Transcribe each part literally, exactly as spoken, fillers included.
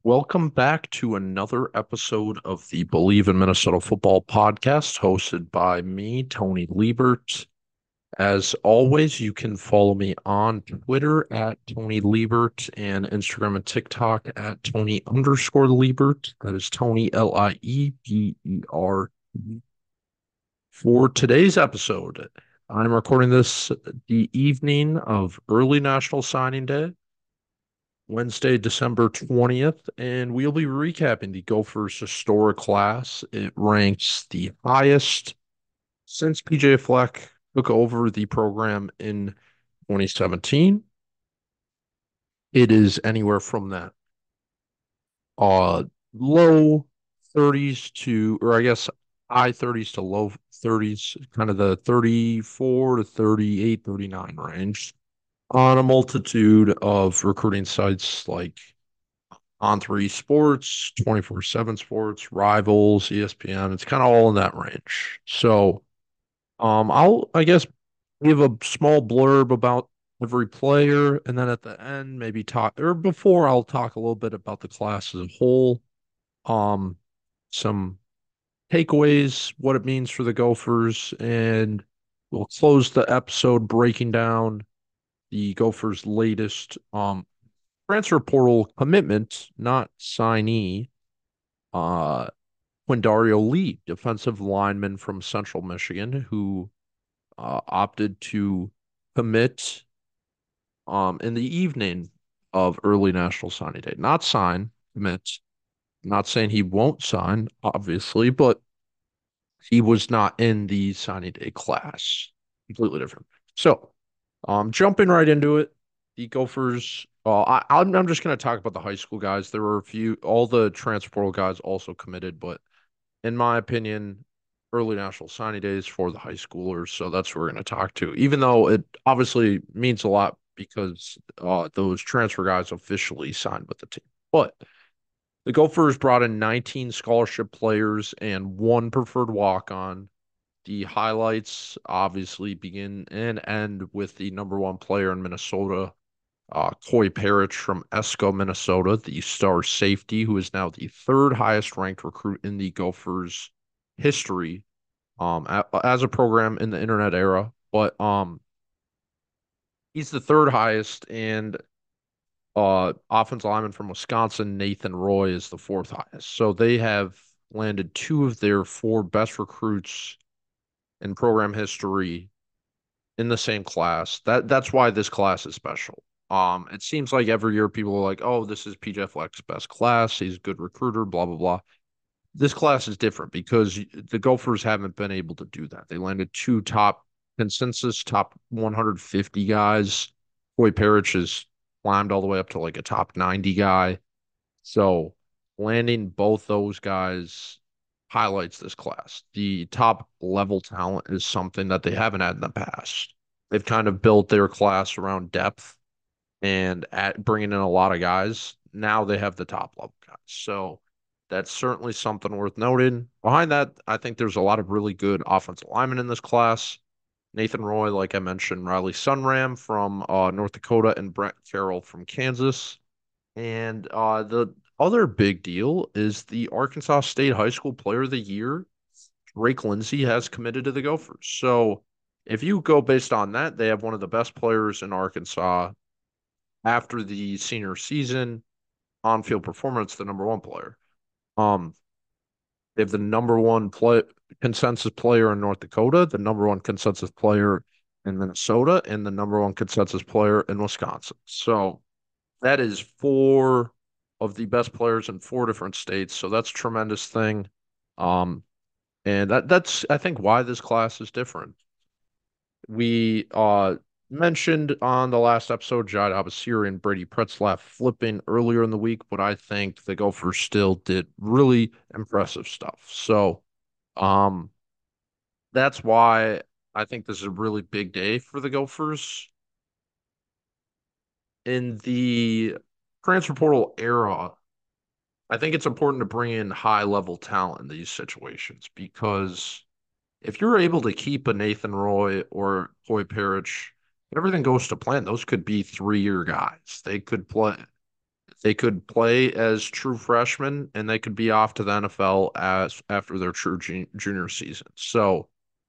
Welcome back to another episode of the Believe in Minnesota Football podcast, hosted by me, Tony Liebert. As always, you can follow me on Twitter at Tony Liebert and Instagram and TikTok at Tony underscore Liebert. That is Tony L I E B E R. For today's episode, I'm recording this the evening of early National Signing Day. Wednesday, December twentieth, and we'll be recapping the Gophers historic class. It ranks the highest since P J Fleck took over the program in twenty seventeen. It is anywhere from that uh low thirties to, or I guess high thirties to low thirties, kind of the thirty-four to thirty-eight, thirty-nine range on a multitude of recruiting sites like On Three Sports, twenty-four seven Sports, Rivals, E S P N. It's kind of all in that range. So, um, I'll, I guess, give a small blurb about every player, and then at the end, maybe talk, or before, I'll talk a little bit about the class as a whole, um, some takeaways, what it means for the Gophers, and we'll close the episode breaking down the Gophers' latest um transfer portal commitment, not signee. Uh, Quindario Lee, defensive lineman from Central Michigan, who uh, opted to commit um, in the evening of early National Signing Day. Not sign, commit. Not saying he won't sign, obviously, but he was not in the signing day class. Completely different. So, um, jumping right into it, the Gophers. Uh, I, I'm I'm just going to talk about the high school guys. There were a few, all the transfer portal guys also committed, but in my opinion, early national signing days for the high schoolers. So that's what we're going to talk to, even though it obviously means a lot because uh, those transfer guys officially signed with the team. But the Gophers brought in nineteen scholarship players and one preferred walk on. The highlights obviously begin and end with the number one player in Minnesota, uh, Coy Parrish from Esco, Minnesota, the star safety, who is now the third highest ranked recruit in the Gophers history, um, a- as a program in the internet era. But um, he's the third highest, and uh, offensive lineman from Wisconsin, Nathan Roy, is the fourth highest. So they have landed two of their four best recruits in program history in the same class. That that's why this class is special. Um, it seems like every year people are like, "Oh, this is P J Fleck's best class. He's a good recruiter." Blah blah blah. This class is different because the Gophers haven't been able to do that. They landed two top consensus top one hundred fifty guys. Boy Parrish has climbed all the way up to like a top ninety guy. So landing both those guys highlights this class. The top level talent is something that they haven't had in the past. They've kind of built their class around depth and at bringing in a lot of guys. Now they have the top level guys. So that's certainly something worth noting. Behind that, I think there's a lot of really good offensive linemen in this class. Nathan Roy, like I mentioned, Riley Sunram from uh, North Dakota, and Brett Carroll from Kansas. And uh, the other big deal is the Arkansas State High School Player of the Year, Drake Lindsey, has committed to the Gophers. So if you go based on that, they have one of the best players in Arkansas after the senior season on-field performance, the number one player. Um, they have the number one play consensus player in North Dakota, the number one consensus player in Minnesota, and the number one consensus player in Wisconsin. So that is four of the best players in four different states. So that's a tremendous thing. Um, and that that's I think why this class is different. We uh mentioned on the last episode Jad Abasiri and Brady Pretzlaff flipping earlier in the week, but I think the Gophers still did really impressive stuff. So um that's why I think this is a really big day for the Gophers. In the transfer portal era, I think it's important to bring in high level talent in these situations because if you're able to keep a Nathan Roy or Coy Parrish, everything goes to plan. Those could be three year guys. They could play They could play as true freshmen and they could be off to the N F L as after their true jun- junior season. So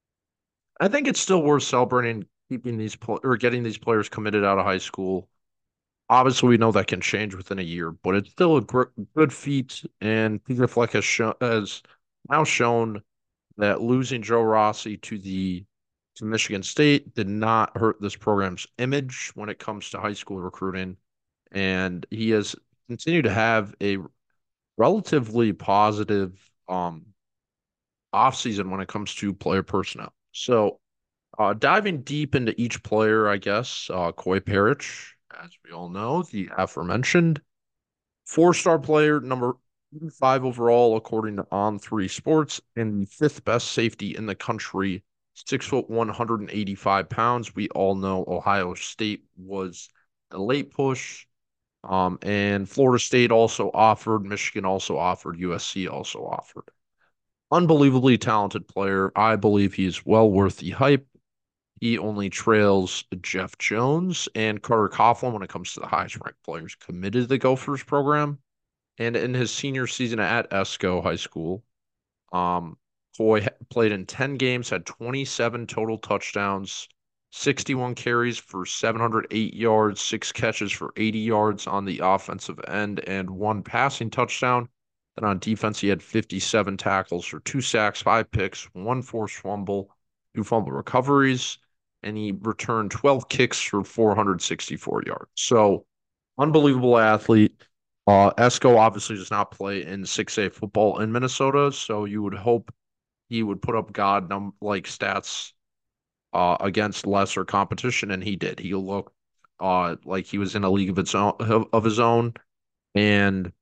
I think it's still worth celebrating keeping these pl- or getting these players committed out of high school. Obviously, we know that can change within a year, but it's still a gr good feat. And Peter Fleck has shown has now shown that losing Joe Rossi to the to Michigan State did not hurt this program's image when it comes to high school recruiting, and he has continued to have a relatively positive um offseason when it comes to player personnel. So, uh, diving deep into each player, I guess, uh, Coy Parrish, as we all know, the aforementioned four-star player, number five overall, according to On Three Sports, and the fifth best safety in the country, six foot one hundred eighty-five pounds. We all know Ohio State was a late push, um, and Florida State also offered, Michigan also offered, U S C also offered. Unbelievably talented player. I believe he's well worth the hype. He only trails Jeff Jones and Carter Coughlin when it comes to the highest ranked players committed to the Gophers program. And in his senior season at Esco High School, um, Coy played in ten games, had twenty-seven total touchdowns, sixty-one carries for seven hundred eight yards, six catches for eighty yards on the offensive end, and one passing touchdown. Then on defense, he had fifty-seven tackles for two sacks, five picks, one forced fumble, two fumble recoveries, and he returned twelve kicks for four hundred sixty-four yards. So, unbelievable athlete. Uh, Esco obviously does not play in six A football in Minnesota, so you would hope he would put up God num like stats uh, against lesser competition, and he did. He looked uh, like he was in a league of its own of, of his own. And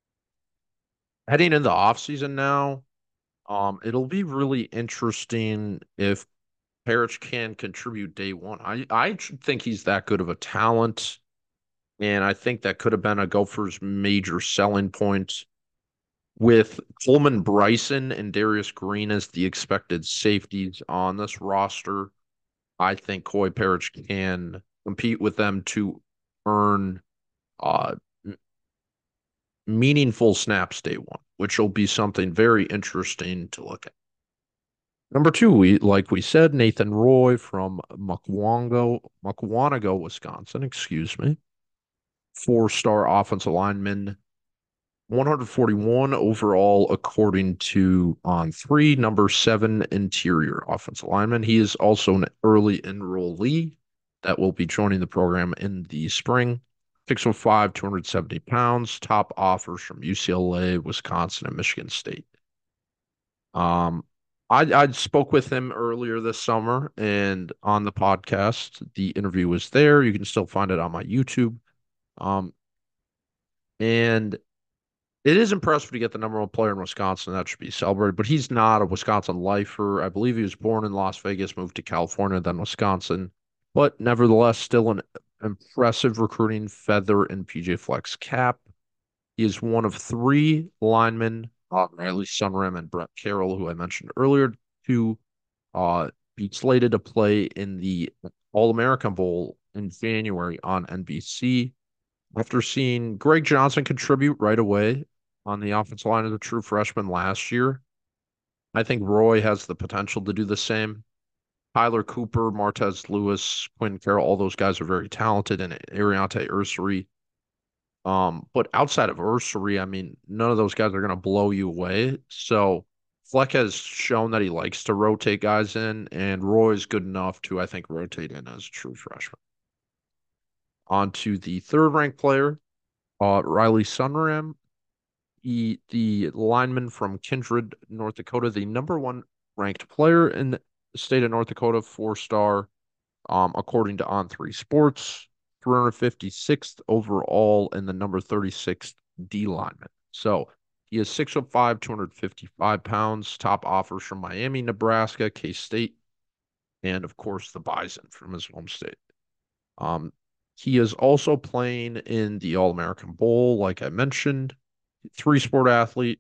heading into the offseason now, um, it'll be really interesting if Parrish can contribute day one. I I think he's that good of a talent, and I think that could have been a Gophers' major selling point. With Coleman Bryson and Darius Green as the expected safeties on this roster, I think Coy Parrish can compete with them to earn uh, meaningful snaps day one, which will be something very interesting to look at. Number two, we like we said, Nathan Roy from Mukwonago, Mukwonago, Wisconsin, excuse me. Four-star offensive lineman, one hundred forty-one overall, according to On Three, number seven interior offensive lineman. He is also an early enrollee that will be joining the program in the spring. six foot five, two hundred seventy pounds. Top offers from U C L A, Wisconsin, and Michigan State. Um, I I spoke with him earlier this summer, and on the podcast, the interview was there. You can still find it on my YouTube. Um, and it is impressive to get the number one player in Wisconsin. That should be celebrated. But he's not a Wisconsin lifer. I believe he was born in Las Vegas, moved to California, then Wisconsin. But nevertheless, still an impressive recruiting feather in P J Fleck's cap. He is one of three linemen, uh, Riley Sunram and Brett Carroll, who I mentioned earlier, to uh, be slated to play in the All-American Bowl in January on N B C. After seeing Greg Johnson contribute right away on the offensive line as a true freshman last year, I think Roy has the potential to do the same. Tyler Cooper, Martez Lewis, Quinn Carroll, all those guys are very talented, and Ariante Ursary. Um, but outside of Ursary, I mean, none of those guys are going to blow you away. So Fleck has shown that he likes to rotate guys in, and Roy is good enough to, I think, rotate in as a true freshman. On to the third ranked player, uh, Riley Sunram. He, the lineman from Kindred, North Dakota, the number one ranked player in the state of North Dakota, four star, um, according to On Three Sports, three hundred fifty-sixth overall, and the number thirty-sixth D lineman. So he is six foot five, two hundred fifty-five pounds. Top offers from Miami, Nebraska, K State, and of course the Bison from his home state. Um, he is also playing in the All American Bowl, like I mentioned. Three sport athlete.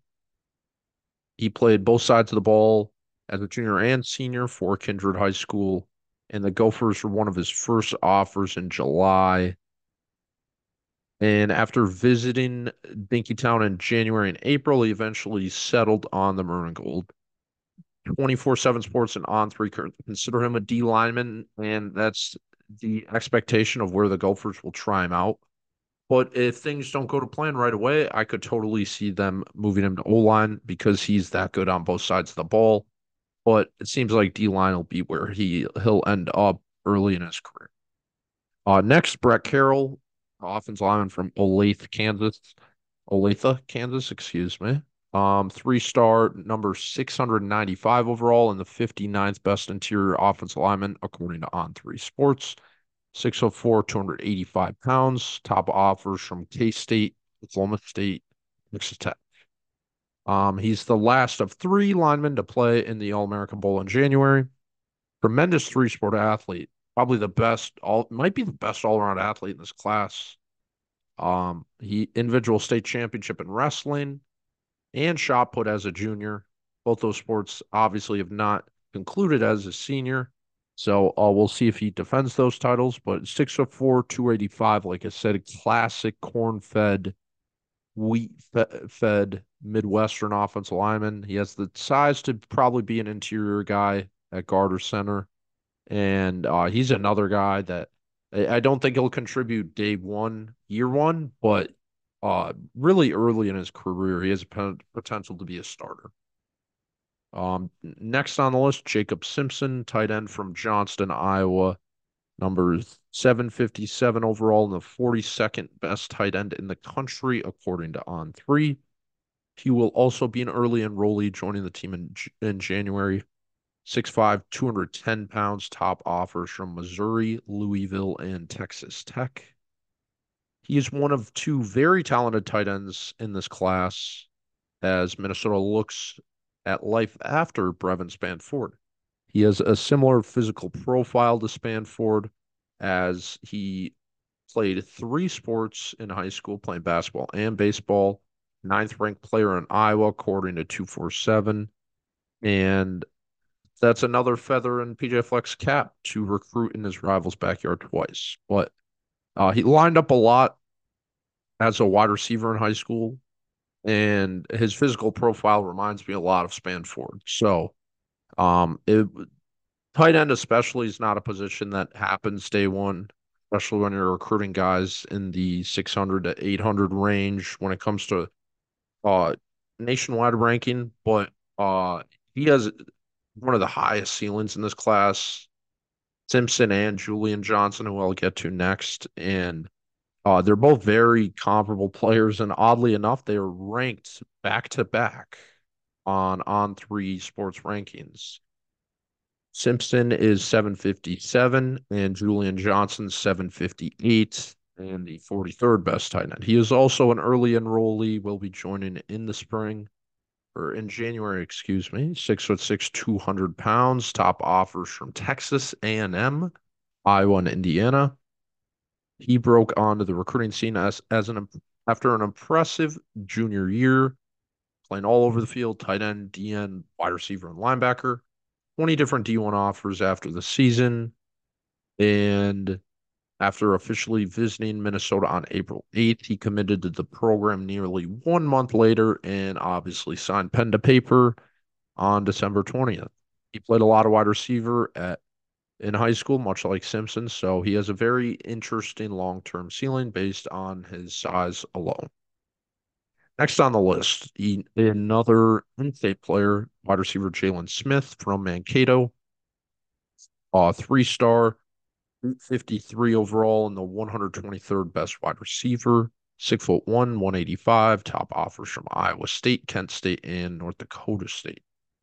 He played both sides of the ball as a junior and senior for Kindred High School, and the Gophers were one of his first offers in July. And after visiting Dinkytown in January and April, he eventually settled on the Maroon and Gold. twenty-four seven Sports and On three consider him a D lineman, and that's the expectation of where the Gophers will try him out. But if things don't go to plan right away, I could totally see them moving him to O line because he's that good on both sides of the ball. But it seems like D line will be where he he'll end up early in his career. Uh, next, Brett Carroll, offensive lineman from Olathe, Kansas. Olathe, Kansas, excuse me. Um, three-star, number six hundred ninety-five overall, and the fifty-ninth best interior offensive lineman according to On three Sports. six foot four, two hundred eighty-five pounds. Top offers from K-State, Oklahoma State, Texas Tech. Um, he's the last of three linemen to play in the All-American Bowl in January. Tremendous three-sport athlete, probably the best, all might be the best all-around athlete in this class. Um, he individual state championship in wrestling and shot put as a junior. Both those sports obviously have not concluded as a senior. So uh, we'll see if he defends those titles. But six foot four, two eighty-five, like I said, a classic corn fed, wheat fed Midwestern offensive lineman. He has the size to probably be an interior guy at guard or center. And uh, he's another guy that I, I don't think he'll contribute day one, year one, but uh, really early in his career, he has a potential to be a starter. Um, next on the list, Jacob Simpson, tight end from Johnston, Iowa, number seven fifty-seven overall and the forty-second best tight end in the country, according to On three. He will also be an early enrollee, joining the team in, in January. six five, two hundred ten pounds, top offers from Missouri, Louisville, and Texas Tech. He is one of two very talented tight ends in this class as Minnesota looks at life after Brevin Spanford. He has a similar physical profile to Spanford as he played three sports in high school, playing basketball and baseball. Ninth ranked player in Iowa, according to two forty-seven. And that's another feather in P J Fleck's cap to recruit in his rival's backyard twice. But uh, he lined up a lot as a wide receiver in high school, and his physical profile reminds me a lot of Spanford. So, um, it, tight end especially is not a position that happens day one, especially when you're recruiting guys in the six hundred to eight hundred range when it comes to uh nationwide ranking. But uh, he has one of the highest ceilings in this class. Simpson and Julian Johnson, who I'll get to next. And uh, they're both very comparable players. And oddly enough, they are ranked back to back on on three sports rankings. Simpson is seven fifty-seven and Julian Johnson seven fifty-eight and the forty-third best tight end. He is also an early enrollee, will be joining in the spring or in January, excuse me, six foot six, two hundred pounds. Top offers from Texas A and M, Iowa, and Indiana. He broke onto the recruiting scene as as an after an impressive junior year, playing all over the field, tight end, D N, wide receiver, and linebacker. twenty different D one offers after the season, and after officially visiting Minnesota on April eighth, he committed to the program nearly one month later and obviously signed pen to paper on December twentieth. He played a lot of wide receiver at in high school, much like Simpson, so he has a very interesting long-term ceiling based on his size alone. Next on the list, he, another in-state player, wide receiver Jalen Smith from Mankato, uh, three-star, fifty-three overall and the one hundred twenty-third best wide receiver. Six foot one, one eighty-five. Top offers from Iowa State, Kent State, and North Dakota State.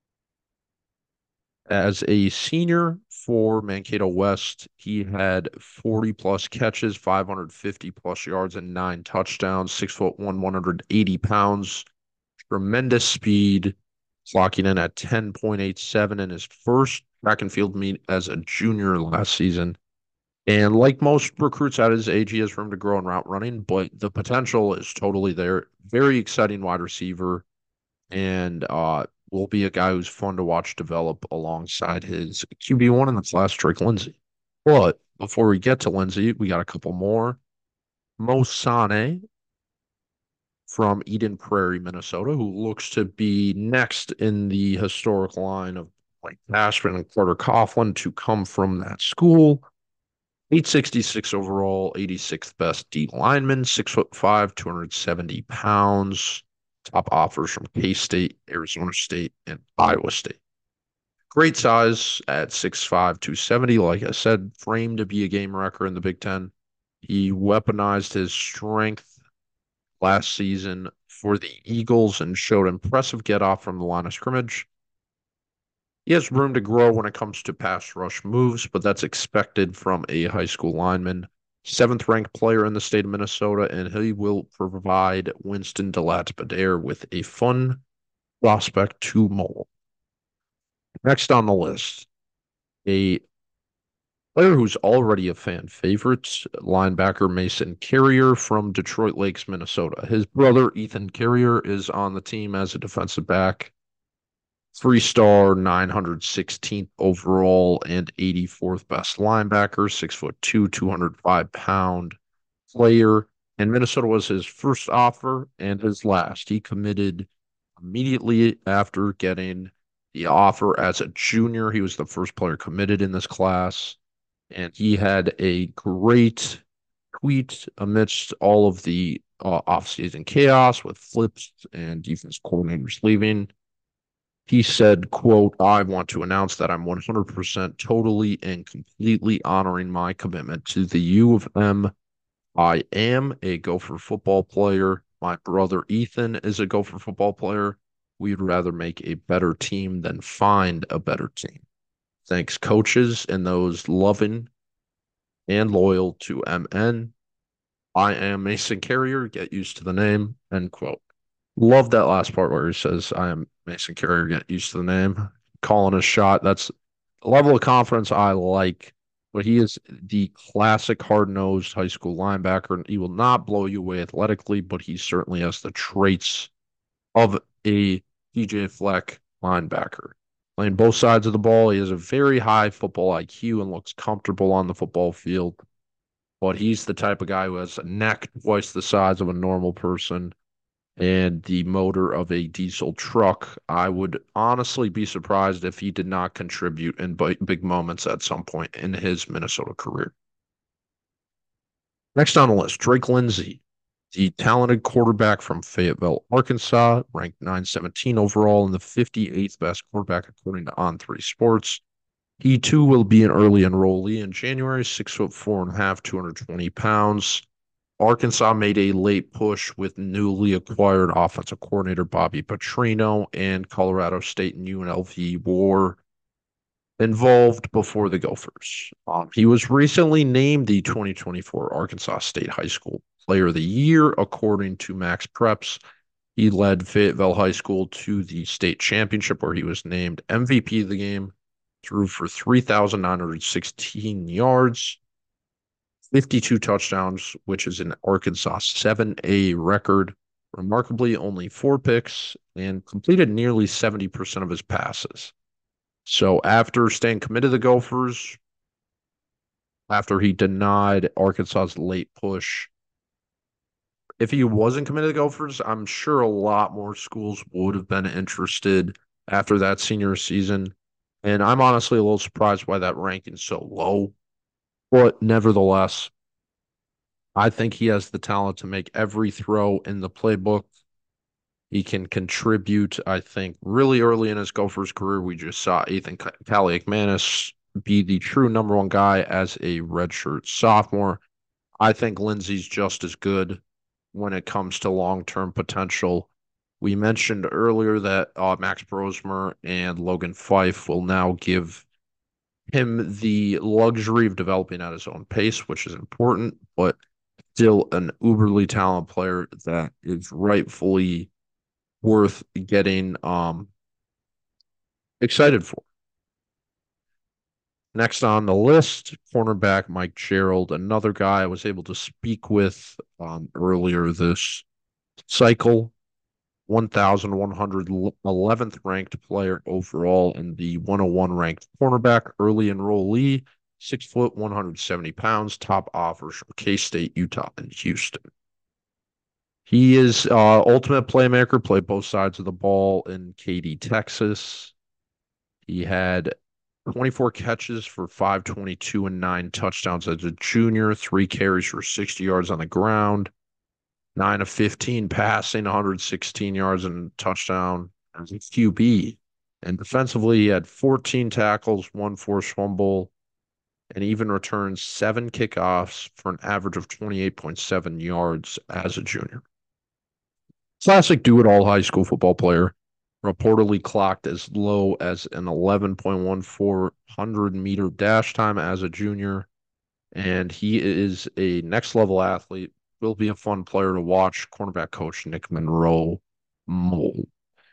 As a senior for Mankato West, he had forty plus catches, five hundred fifty plus yards, and nine touchdowns. Six foot one, one hundred eighty pounds. Tremendous speed, clocking in at ten point eight seven in his first track and field meet as a junior last season. And like most recruits at his age, he has room to grow in route running, but the potential is totally there. Very exciting wide receiver, and uh, will be a guy who's fun to watch develop alongside his Q B one in the class, Drake Lindsay. But before we get to Lindsay, we got a couple more. Mo Sane from Eden Prairie, Minnesota, who looks to be next in the historic line of Mike Cashman and Carter Coughlin to come from that school. eight sixty-six overall, eighty-sixth best D lineman, six foot five, two hundred seventy pounds. Top offers from K-State, Arizona State, and Iowa State. Great size at six five, two seventy. Like I said, framed to be a game wrecker in the Big Ten. He weaponized his strength last season for the Eagles and showed impressive get off from the line of scrimmage. He has room to grow when it comes to pass rush moves, but that's expected from a high school lineman. Seventh ranked player in the state of Minnesota, and he will provide Winston DeLattipadere with a fun prospect to mold. Next on the list, a player who's already a fan favorite, linebacker Mason Carrier from Detroit Lakes, Minnesota. His brother, Ethan Carrier, is on the team as a defensive back. Three-star, nine hundred sixteenth overall, and eighty-fourth best linebacker, six foot two, two hundred five pound player. And Minnesota was his first offer and his last. He committed immediately after getting the offer as a junior. He was the first player committed in this class. And he had a great tweet amidst all of the uh, offseason chaos with flips and defense coordinators leaving. He said, quote, I want to announce that I'm one hundred percent totally and completely honoring my commitment to the U of M. I am a Gopher football player. My brother Ethan is a Gopher football player. We'd rather make a better team than find a better team. Thanks, coaches and those loving and loyal to M N. I am Mason Carrier. Get used to the name, end quote. Love that last part where he says, I am Mason Carrier, get used to the name. Calling a shot. That's a level of confidence I like. But he is the classic hard-nosed high school linebacker, and he will not blow you away athletically, but he certainly has the traits of a D J Fleck linebacker. Playing both sides of the ball, he has a very high football I Q and looks comfortable on the football field. But he's the type of guy who has a neck twice the size of a normal person and the motor of a diesel truck. I would honestly be surprised if he did not contribute in big moments at some point in his Minnesota career. Next on the list, Drake Lindsey, the talented quarterback from Fayetteville, Arkansas, ranked nine seventeen overall and the fifty-eighth best quarterback according to On three Sports. He too will be an early enrollee in January, six foot four and a half, two hundred twenty pounds. Arkansas made a late push with newly acquired offensive coordinator Bobby Petrino, and Colorado State and U N L V were involved before the Gophers. Um, he was recently named the twenty twenty-four Arkansas State High School Player of the Year, according to Max Preps. He led Fayetteville High School to the state championship, where he was named M V P of the game, threw for three thousand nine hundred sixteen yards, fifty-two touchdowns, which is an Arkansas seven A record. Remarkably, only four picks and completed nearly seventy percent of his passes. So after staying committed to the Gophers, after he denied Arkansas's late push, if he wasn't committed to the Gophers, I'm sure a lot more schools would have been interested after that senior season. And I'm honestly a little surprised why that ranking is so low. But nevertheless, I think he has the talent to make every throw in the playbook. He can contribute, I think, really early in his Gophers career. We just saw Ethan Kaliakmanis be the true number one guy as a redshirt sophomore. I think Lindsey's just as good when it comes to long-term potential. We mentioned earlier that uh, Max Brosmer and Logan Fife will now give him the luxury of developing at his own pace, which is important, but still an uberly talented player that is rightfully worth getting um, excited for. Next on the list, cornerback Mike Gerald, another guy I was able to speak with um, earlier this cycle. one thousand one hundred eleventh ranked player overall and the one oh one ranked cornerback, early enrollee, Six foot, one hundred seventy pounds. Top offers from K-State, Utah, and Houston. He is uh, ultimate playmaker. Played both sides of the ball in Katy, Texas. He had twenty-four catches for five twenty-two and nine touchdowns as a junior. Three carries for sixty yards on the ground. Nine of fifteen passing, one hundred sixteen yards and a touchdown as a Q B. And defensively, he had fourteen tackles, one forced fumble, and even returned seven kickoffs for an average of twenty-eight point seven yards as a junior. Classic do-it-all high school football player, reportedly clocked as low as an eleven point one four hundred meter dash time as a junior. And he is a next level athlete. Will be a fun player to watch. Cornerback coach Nick Monroe Mole.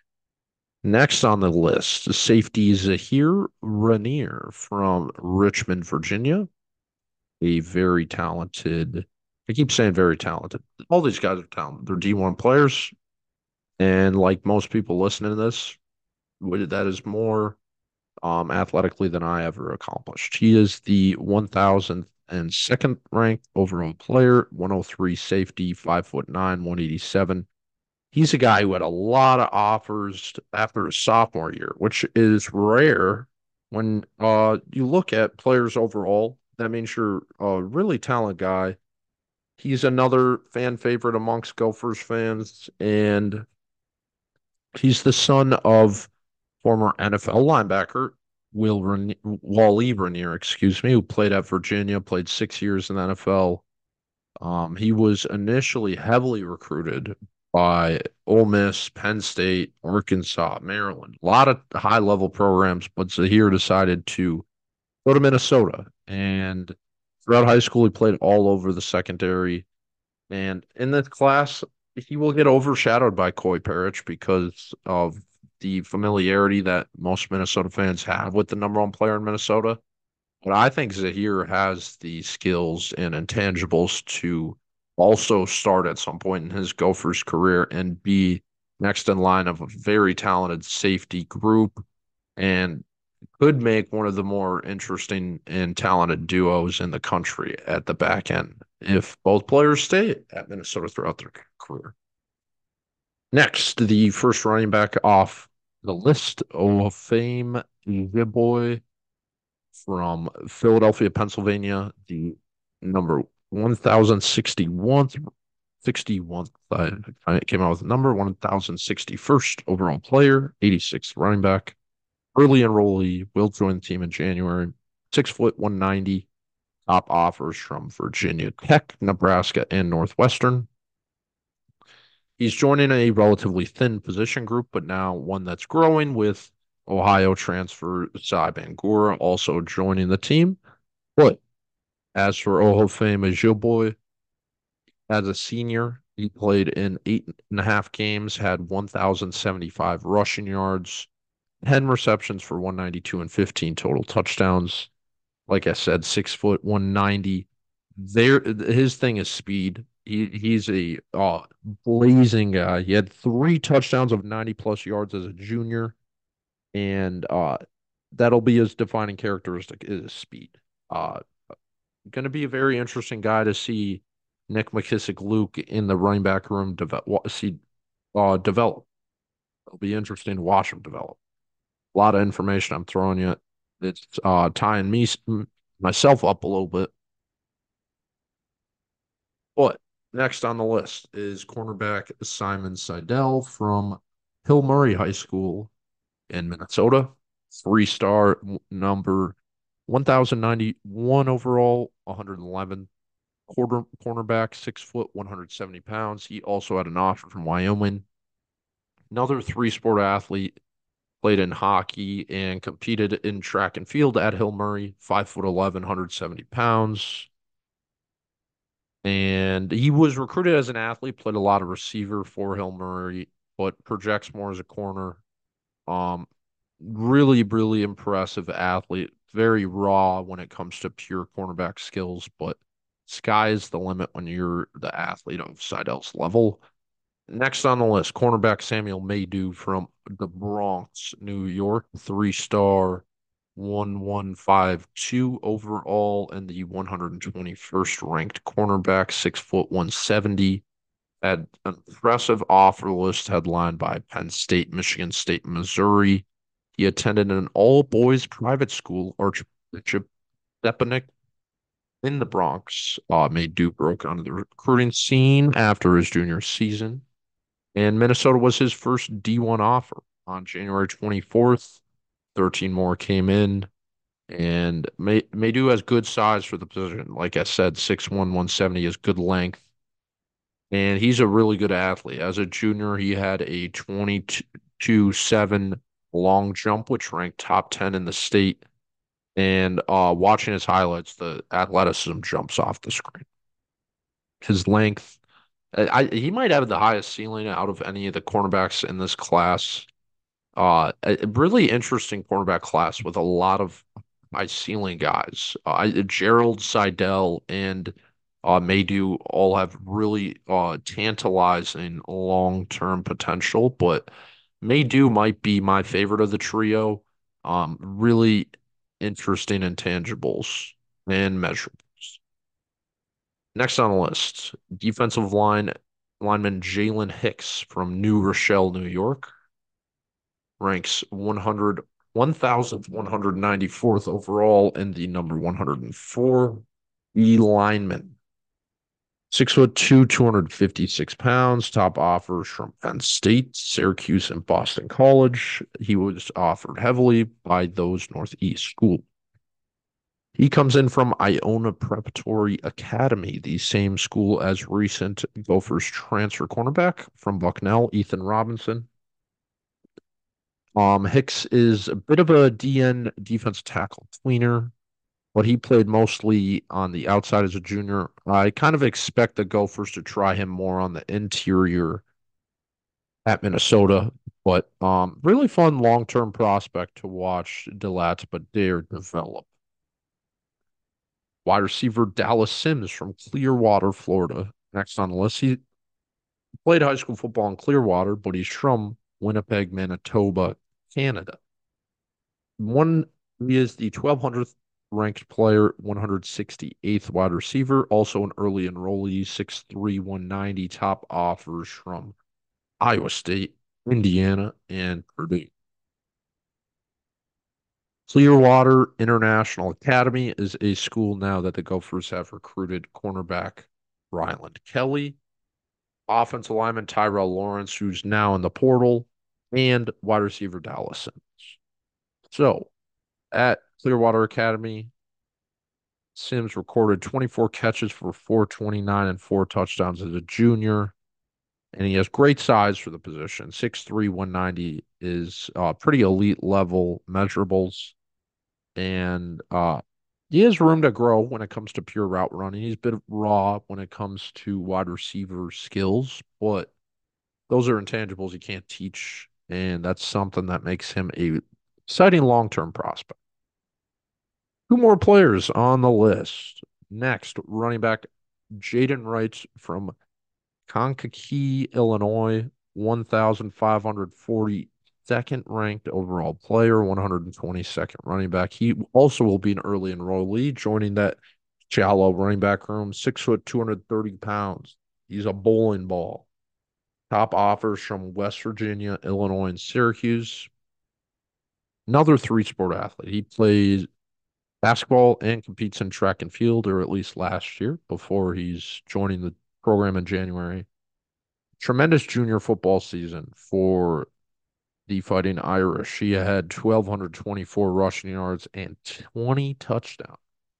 Next on the list, safety Zahir Rainier from Richmond, Virginia. A very talented, I keep saying very talented. All these guys are talented. They're D one players. And like most people listening to this, that is more um, athletically than I ever accomplished. He is the one thousand second ranked overall player, one oh three safety, five foot nine, one eighty-seven. He's a guy who had a lot of offers after his sophomore year, which is rare when uh, you look at players overall. That means you're a really talented guy. He's another fan favorite amongst Gophers fans, and he's the son of former N F L linebacker Will Ren- Wally Rainier, excuse me, who played at Virginia, played six years in the N F L. Um, he was initially heavily recruited by Ole Miss, Penn State, Arkansas, Maryland, a lot of high level programs, but Zahir decided to go to Minnesota. And throughout high school, he played all over the secondary. And in this class, he will get overshadowed by Coy Parrish because of the familiarity that most Minnesota fans have with the number one player in Minnesota. But I think Zahir has the skills and intangibles to also start at some point in his Gophers career and be next in line of a very talented safety group and could make one of the more interesting and talented duos in the country at the back end if both players stay at Minnesota throughout their career. Next, the first running back off the list of fame, the boy from Philadelphia, Pennsylvania, the number one thousand sixty-one, sixty-one, I came out with the number one thousand sixty-first overall player, eighty-sixth running back, early enrollee, will join the team in January, six foot, one ninety, top offers from Virginia Tech, Nebraska, and Northwestern. He's joining a relatively thin position group, but now one that's growing with Ohio transfer Cy Bangura also joining the team. But as for Ojo Fame Boy, as a senior, he played in eight and a half games, had one thousand seventy-five rushing yards, ten receptions for one ninety-two and fifteen total touchdowns. Like I said, six foot, one ninety. There, his thing is speed. He he's a uh, blazing guy. He had three touchdowns of ninety plus yards as a junior, and uh, that'll be his defining characteristic is speed. Uh, going to be a very interesting guy to see Nick McKissick Luke in the running back room develop. See uh, develop. It'll be interesting to watch him develop. A lot of information I'm throwing you. It's uh, tying me myself up a little bit. But next on the list is cornerback Simon Seidel from Hill Murray High School in Minnesota. Three star number one thousand ninety-one overall, one hundred eleven quarter cornerback, six foot, one hundred seventy pounds. He also had an offer from Wyoming. Another three sport athlete, played in hockey and competed in track and field at Hill Murray, five foot eleven, one hundred seventy pounds. And he was recruited as an athlete, played a lot of receiver for Hill Murray, but projects more as a corner. Um, really, really impressive athlete. Very raw when it comes to pure cornerback skills, but sky is the limit when you're the athlete of Seidel's level. Next on the list, cornerback Samuel Maydew from the Bronx, New York, three-star one one five two overall, and the one hundred twenty-first ranked cornerback, six foot one seventy. Had an impressive offer list headlined by Penn State, Michigan State, Missouri. He attended an all-boys private school, Archbishop Stepanik, in the Bronx. Uh, made Duke broke onto the recruiting scene after his junior season, and Minnesota was his first D one offer on January twenty-fourth. thirteen more came in, and May Maydew has good size for the position. Like I said, six one, one seventy is good length, and he's a really good athlete. As a junior, he had a twenty-two seven long jump, which ranked top ten in the state. And uh, watching his highlights, the athleticism jumps off the screen. His length, I, I he might have the highest ceiling out of any of the cornerbacks in this class. Uh, a really interesting cornerback class with a lot of high ceiling guys. Uh, Gerald Seidel and uh, Maydew all have really uh, tantalizing long term potential, but Maydew might be my favorite of the trio. Um, really interesting intangibles and measurables. Next on the list, defensive line lineman Jalen Hicks from New Rochelle, New York, ranks one hundred, one thousand one hundred ninety-fourth overall in the number one hundred four E lineman. Six foot two, two hundred fifty-six pounds. Top offers from Penn State, Syracuse, and Boston College. He was offered heavily by those Northeast schools. He comes in from Iona Preparatory Academy, the same school as recent Gophers transfer cornerback from Bucknell, Ethan Robinson. Um, Hicks is a bit of a D N defensive tackle tweener, but he played mostly on the outside as a junior. I kind of expect the Gophers to try him more on the interior at Minnesota, but um, really fun long-term prospect to watch Delat but dare develop. Wide receiver Dallas Sims from Clearwater, Florida. Next on the list, he played high school football in Clearwater, but he's from Winnipeg, Manitoba, Canada. One, he is the twelve hundredth ranked player, one hundred sixty-eighth wide receiver, also an early enrollee, six three, one ninety, top offers from Iowa State, Indiana, and Purdue. Clearwater International Academy is a school now that the Gophers have recruited cornerback Ryland Kelly, offensive lineman Tyrell Lawrence, who's now in the portal, and wide receiver Dallas Sims. So at Clearwater Academy, Sims recorded twenty-four catches for four twenty-nine and four touchdowns as a junior, and he has great size for the position. six three, one ninety is uh, pretty elite level measurables, and uh, he has room to grow when it comes to pure route running. He's a bit raw when it comes to wide receiver skills, but those are intangibles you can't teach, and that's something that makes him a exciting long-term prospect. Two more players on the list. Next, running back Jaden Wright from Kankakee, Illinois, one thousand five hundred forty-second ranked overall player, one hundred twenty-second running back. He also will be an early enrollee, joining that shallow running back room, six foot, two hundred thirty pounds. He's a bowling ball. Top offers from West Virginia, Illinois, and Syracuse. Another three sport athlete. He plays basketball and competes in track and field, or at least last year before he's joining the program in January. Tremendous junior football season for the Fighting Irish. He had one thousand two hundred twenty-four rushing yards and twenty touchdowns.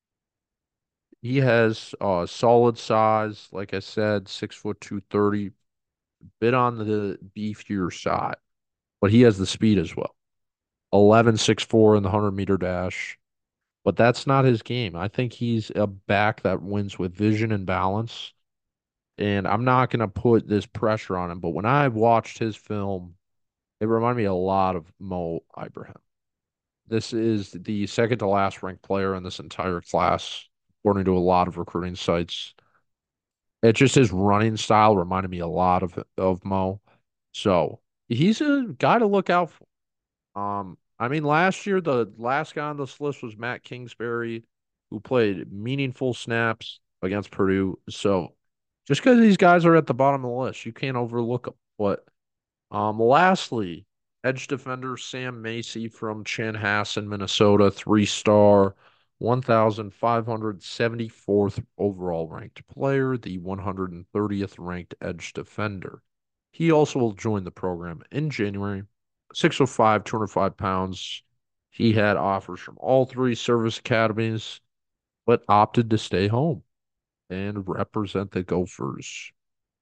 He has uh, solid size, like I said, six foot two thirty, bit on the beefier side, but he has the speed as well. eleven six four in the one hundred meter dash. But that's not his game. I think he's a back that wins with vision and balance. And I'm not going to put this pressure on him, but when I watched his film, it reminded me a lot of Mo Ibrahim. This is the second to last ranked player in this entire class, according to a lot of recruiting sites. It's just his running style reminded me a lot of of Mo. So he's a guy to look out for. Um, I mean, last year, the last guy on this list was Matt Kingsbury, who played meaningful snaps against Purdue. So just because these guys are at the bottom of the list, you can't overlook them. But um, lastly, edge defender Sam Macy from Chanhassen, Minnesota, three star, one thousand five hundred seventy-fourth overall ranked player, the one hundred thirtieth ranked edge defender. He also will join the program in January. six foot five, two hundred five pounds. He had offers from all three service academies, but opted to stay home and represent the Gophers.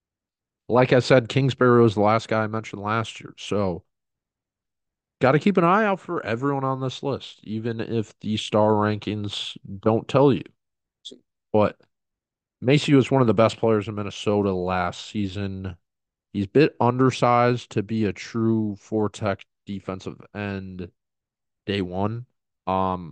Like I said, Kingsbury was the last guy I mentioned last year. So got to keep an eye out for everyone on this list, even if the star rankings don't tell you. But Macy was one of the best players in Minnesota last season. He's a bit undersized to be a true four tech defensive end day one. Um,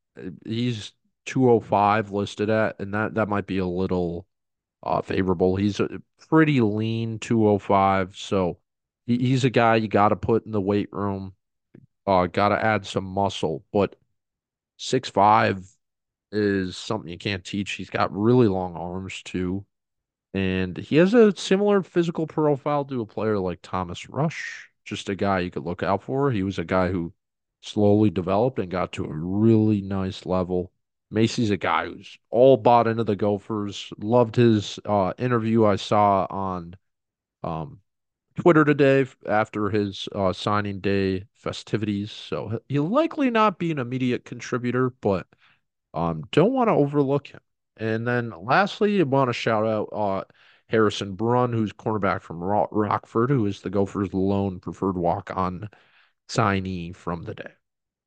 he's two oh five listed at, and that that might be a little uh favorable. He's a pretty lean two oh five, so he, he's a guy you got to put in the weight room. Uh, got to add some muscle, but six five is something you can't teach. He's got really long arms too. And he has a similar physical profile to a player like Thomas Rush, just a guy you could look out for. He was a guy who slowly developed and got to a really nice level. Macy's a guy who's all bought into the Gophers. Loved his uh, interview I saw on um, Twitter today after his uh, signing day festivities. So he'll likely not be an immediate contributor, but um, don't want to overlook him. And then lastly, I want to shout out uh, Harrison Brunn, who's cornerback from Ro Rockford, who is the Gophers' lone preferred walk-on signee from the day.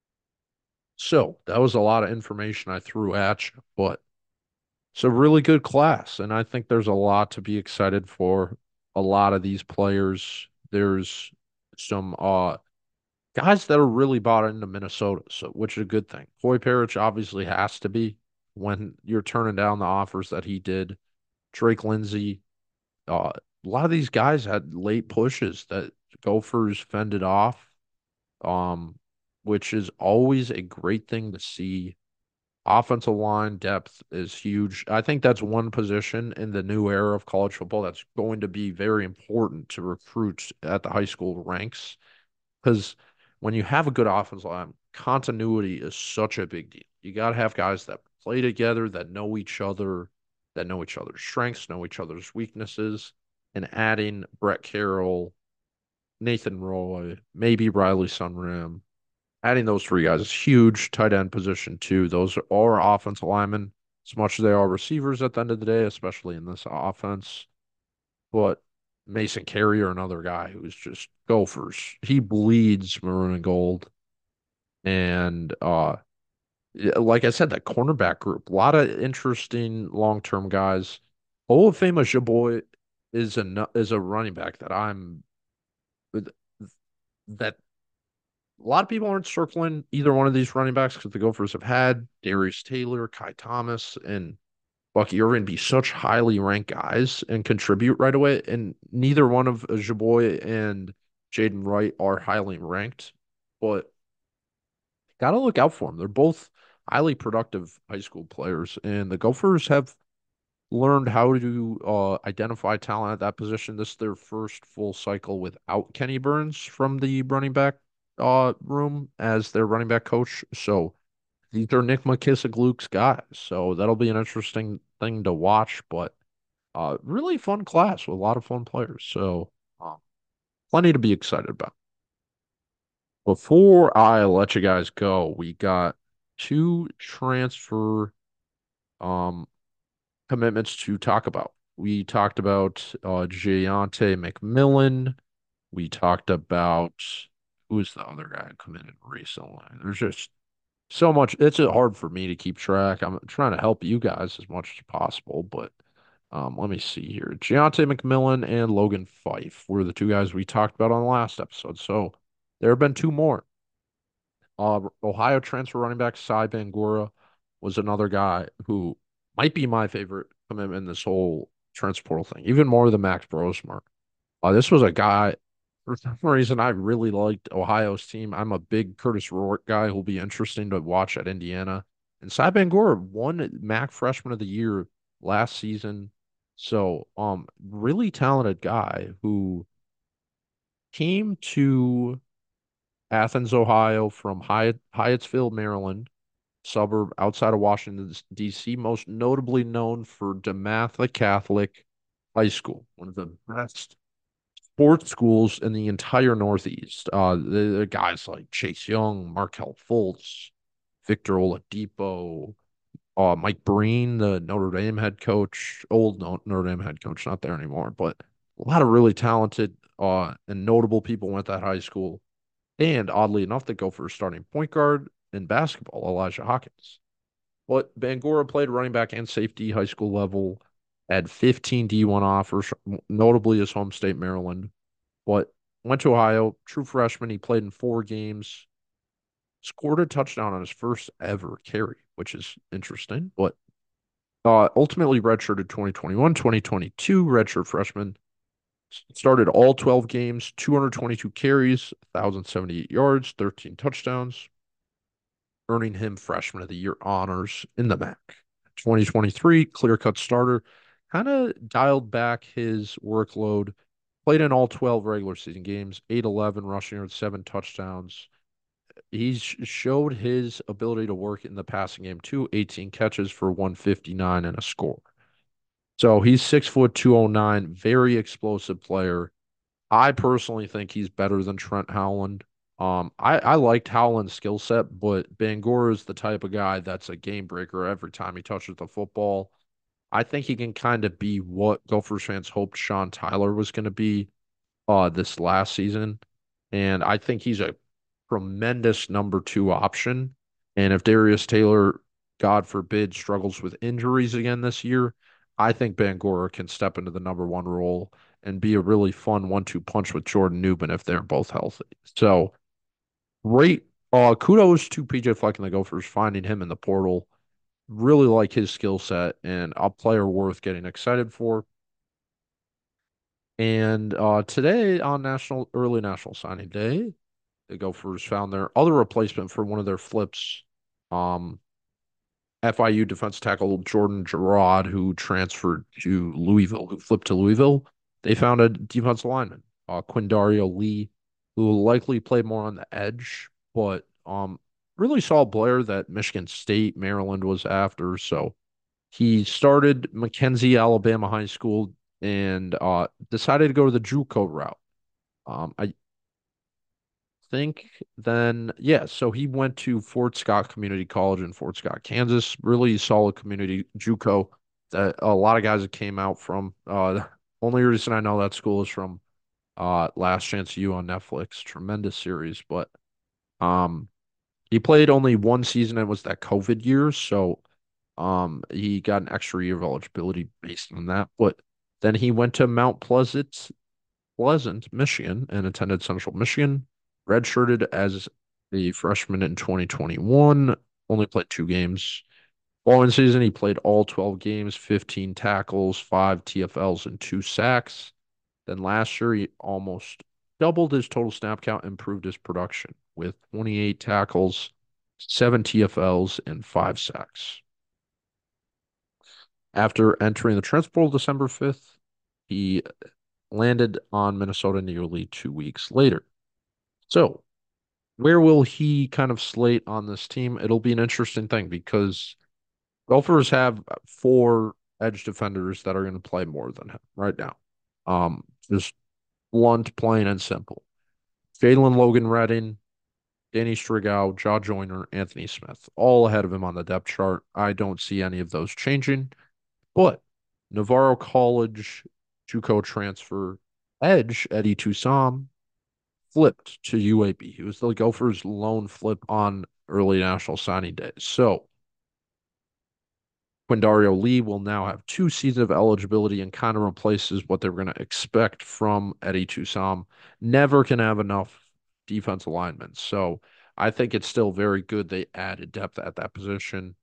So that was a lot of information I threw at you, but it's a really good class, and I think there's a lot to be excited for. A lot of these players, there's some uh guys that are really bought into Minnesota, so which is a good thing. Coy Parrish obviously has to be when you're turning down the offers that he did. Drake Lindsay, uh, a lot of these guys had late pushes that Gophers fended off, um, which is always a great thing to see. Offensive line depth is huge. I think that's one position in the new era of college football that's going to be very important to recruits at the high school ranks. Because when you have a good offensive line, continuity is such a big deal. You got to have guys that play together, that know each other, that know each other's strengths, know each other's weaknesses. And adding Brett Carroll, Nathan Roy, maybe Riley Sunrim, adding those three guys is huge. Tight end position, too. Those are offensive linemen as much as they are receivers at the end of the day, especially in this offense. But Mason Carrier, another guy who's just Gophers. He bleeds maroon and gold. And uh, like I said, that cornerback group, a lot of interesting long term guys. Olafema Jaboy is a is a running back that I'm that a lot of people aren't circling either one of these running backs because the Gophers have had Darius Taylor, Kai Thomas, and Bucky Irving be such highly ranked guys and contribute right away. And neither one of Jaboy and Jaden Wright are highly ranked, but got to look out for them. They're both highly productive high school players, and the Gophers have learned how to uh, identify talent at that position. This is their first full cycle without Kenny Burns from the running back uh, room as their running back coach. So these are Nick McKissick, Luke's guys. So that'll be an interesting thing to watch, but uh, really fun class with a lot of fun players. So um, plenty to be excited about. Before I let you guys go, we got two transfer um, commitments to talk about. We talked about uh, Jayante McMillan. We talked about who's the other guy who committed recently. There's just so much. It's hard for me to keep track. I'm trying to help you guys as much as possible, but um, let me see here. Giante McMillan and Logan Fife were the two guys we talked about on the last episode. So there have been two more. Uh, Ohio transfer running back Cy Bangura was another guy who might be my favorite commitment in this whole transfer portal thing, even more than Max Brosmer. Uh, this was a guy. For some reason, I really liked Ohio's team. I'm a big Curtis Rourke guy who'll be interesting to watch at Indiana. And Cy Bangor won M A C Freshman of the Year last season. So, um, really talented guy who came to Athens, Ohio from Hyatt, Hyattsville, Maryland, suburb outside of Washington, D C, most notably known for DeMatha Catholic High School, one of the best sports schools in the entire Northeast. Uh, the, the guys like Chase Young, Markel Fultz, Victor Oladipo, uh, Mike Breen, the Notre Dame head coach, old Notre Dame head coach, not there anymore, but a lot of really talented uh, and notable people went to that high school. And oddly enough, they go for a starting point guard in basketball, Elijah Hawkins. But Bangora played running back and safety high school level, had fifteen D one offers, notably his home state, Maryland. But went to Ohio, true freshman. He played in four games, scored a touchdown on his first ever carry, which is interesting. But uh, ultimately redshirted twenty twenty-one, twenty twenty-two, redshirt freshman. Started all twelve games, two hundred twenty-two carries, one thousand seventy-eight yards, thirteen touchdowns, earning him freshman of the year honors in the M A C. twenty twenty-three, clear cut starter, kind of dialed back his workload. Played in all twelve regular season games, eight eleven rushing yards, seven touchdowns. He's showed his ability to work in the passing game too, eighteen catches for one fifty-nine and a score. So he's six foot two oh nine, very explosive player. I personally think he's better than Trent Howland. Um, I, I liked Howland's skill set, but Bangor is the type of guy that's a game breaker every time he touches the football. I think he can kind of be what Gophers fans hoped Sean Tyler was going to be uh this last season. And I think he's a tremendous number two option. And if Darius Taylor, God forbid, struggles with injuries again this year, I think Bangor can step into the number one role and be a really fun one two punch with Jordan Newman if they're both healthy. So great. Uh, kudos to P J Fleck and the Gophers finding him in the portal. Really like his skill set and a player worth getting excited for. And uh, today on National Early National Signing Day, the Gophers found their other replacement for one of their flips. Um, F I U defense tackle Jordan Gerard, who transferred to Louisville, who flipped to Louisville. They found a defensive lineman, uh, Quindario Lee, who will likely play more on the edge, but um, really saw Blair that Michigan State, Maryland was after. So he started Mackenzie, Alabama High School, and uh, decided to go to the JUCO route. Um, I think then, yeah, so he went to Fort Scott Community College in Fort Scott, Kansas. Really solid community JUCO that a lot of guys that came out from. Uh, the only reason I know that school is from uh Last Chance U on Netflix. Tremendous series, but um he played only one season and was that COVID year, so um he got an extra year of eligibility based on that. But then he went to Mount Pleasant Pleasant, Michigan, and attended Central Michigan. Redshirted as a freshman in twenty twenty-one, only played two games. Following season, he played all twelve games, fifteen tackles, five T F Ls, and two sacks. Then last year, he almost doubled his total snap count, improved his production with twenty-eight tackles, seven T F Ls, and five sacks. After entering the transfer portal December fifth, he landed on Minnesota nearly two weeks later. So, where will he kind of slate on this team? It'll be an interesting thing because Gophers have four edge defenders that are going to play more than him right now. Um, just blunt, plain and simple. Jalen Logan Redding, Danny Strigow, Jaw Joyner, Anthony Smith, all ahead of him on the depth chart. I don't see any of those changing. But Navarro College, JUCO transfer, edge Eddie Toussaint flipped to U A B. He was the Gophers' lone flip on early national signing day. So Quindario Lee will now have two seasons of eligibility and kind of replaces what they were going to expect from Eddie Toussaint. Never can have enough defense alignments. So I think it's still very good they added depth at that position.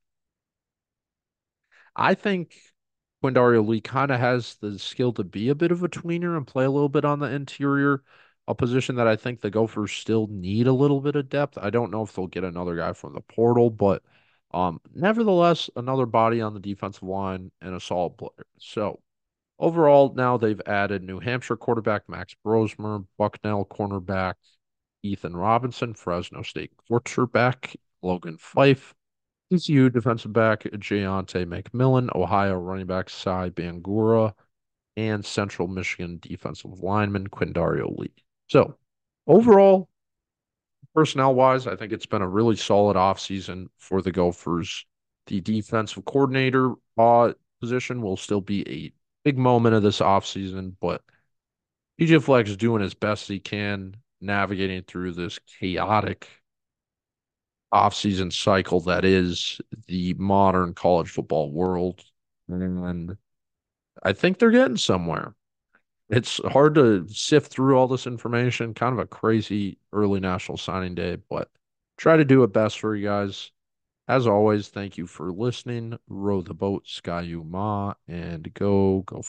I think Quindario Lee kind of has the skill to be a bit of a tweener and play a little bit on the interior. a position that I think the Gophers still need a little bit of depth. I don't know if they'll get another guy from the portal, but um, nevertheless, another body on the defensive line and a solid player. So overall, now they've added New Hampshire quarterback Max Brosmer, Bucknell cornerback Ethan Robinson, Fresno State quarterback Logan Fife, T C U defensive back Jayonte McMillan, Ohio running back Cy Bangura, and Central Michigan defensive lineman Quindario Lee. So overall, personnel wise, I think it's been a really solid offseason for the Gophers. The defensive coordinator uh, position will still be a big moment of this offseason, but P J Fleck is doing as best he can navigating through this chaotic offseason cycle that is the modern college football world. And I think they're getting somewhere. It's hard to sift through all this information. Kind of a crazy early national signing day, but try to do it best for you guys. As always, thank you for listening. Row the boat, Sky U Ma, and go, go